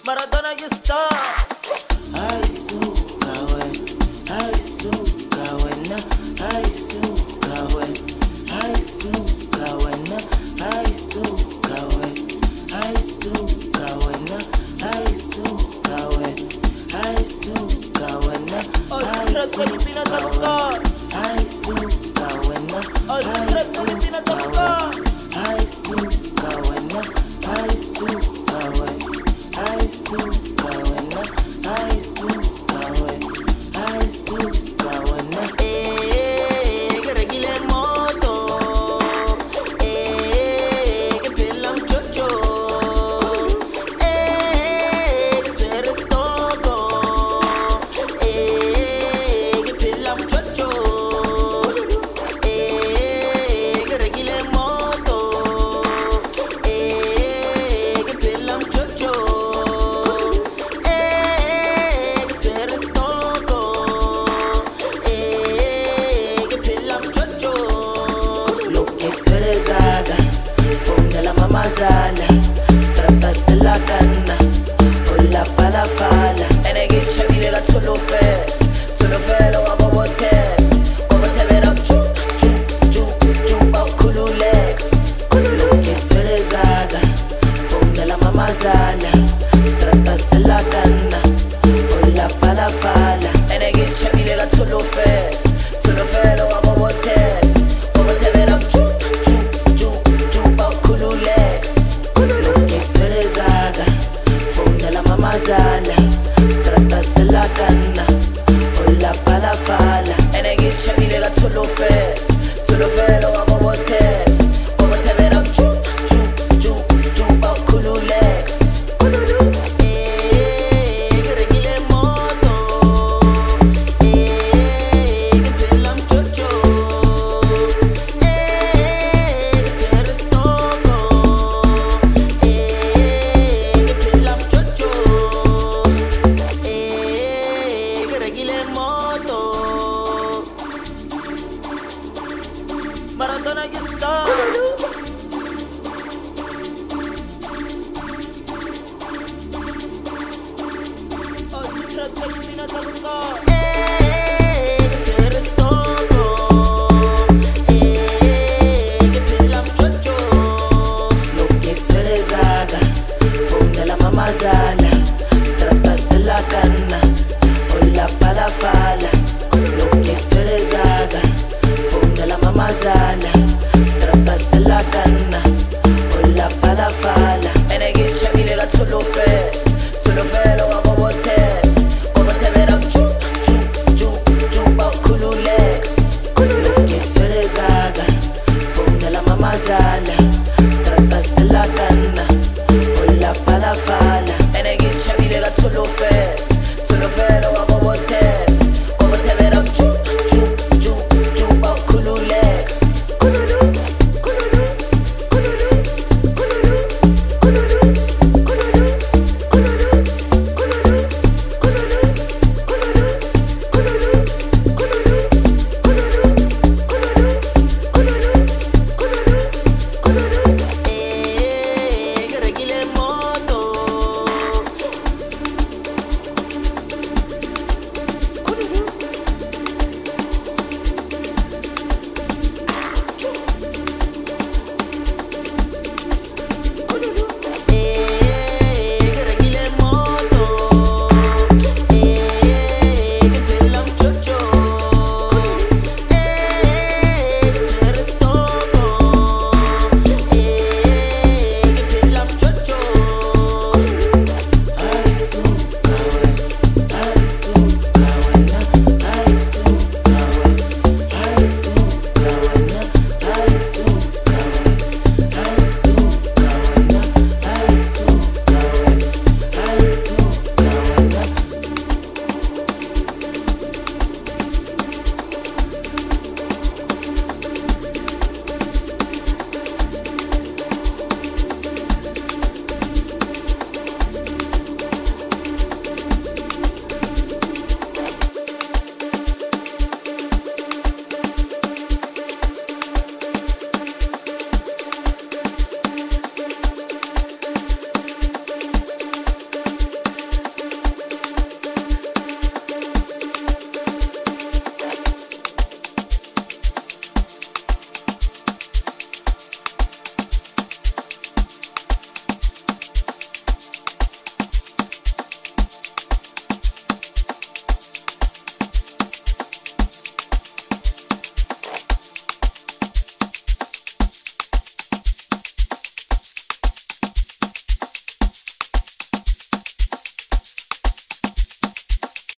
Maradona you star. Aisuka we, aisuka wena, aisuka we, aisuka wena, aisuka we, aisuka wena, aisuka we, aisuka wena, Oh, secret when you been a tabuka. aisuka wena, Oh, secret when you been a tabuka. aisuka wena, aisuka we, aisuka wena, aisuka we, aisuka wena. Que regile moto. Que pela chocho. Que se eres todo. Que pela chocho. Que regile moto. Que pela chocho. Que se eres todo. Que pela chocho. Lo que tú eres haga, fonda la mamazala.